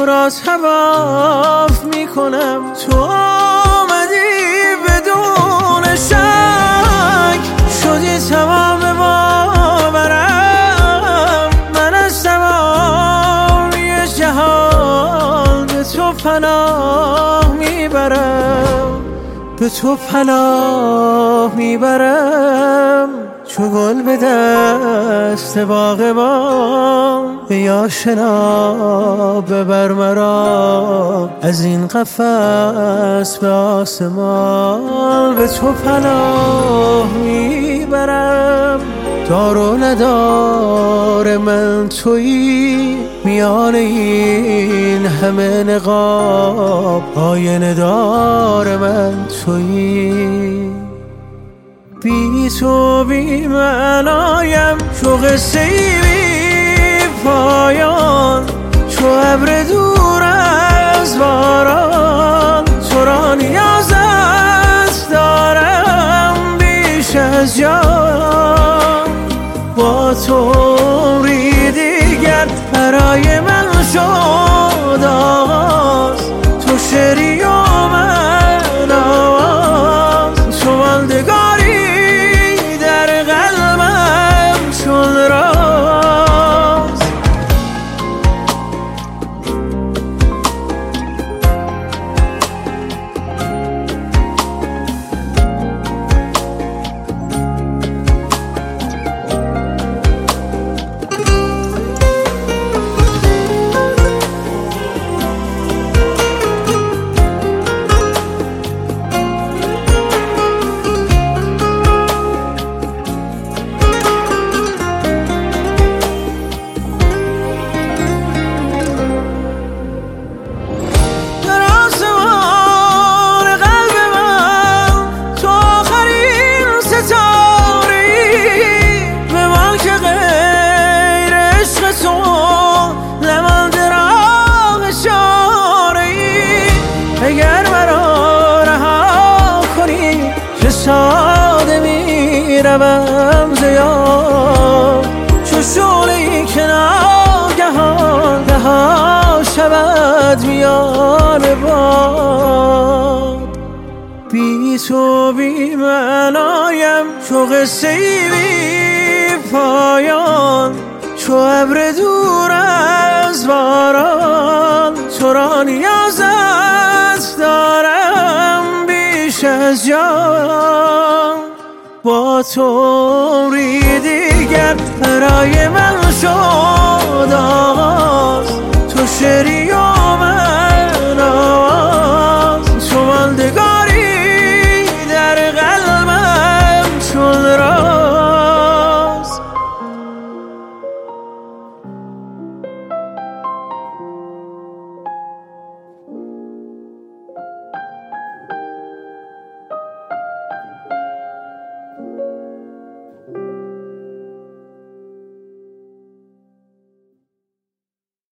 را طواف میکنم. تو آمدی بدون شک، شدی تمام باورم. من از تمامی جهان به تو پناه میبرم، به تو پناه میبرم. چو گل به دست باغبان، ای آشنا ببر مرا از این قفس به آسمان. به تو پناه میبرم، دار و ندار من تویی، میان این همه نقاب آینه دار من تویی. بی تو بی معنایم، چو قصه‌ای بی پایان، چو ابر دور از باران. تو را نیازت دارم بیش از جان، با تو عمری دیگر برای من شد آغاز. تو شعری و من آواز، تو ماندگاری در قلبم چون راز. اگر مرا رها کنی چه ساده می روم ز یاد. چو شعله‌ای که ناگهان رها شود میان باد. بی تو بی معنایم، چو قصه‌ای بی پایان، چو ابر دور از باران. تو را نیازت دارم بیش از جان، با تو عمری دیگر برای من شد آغاز.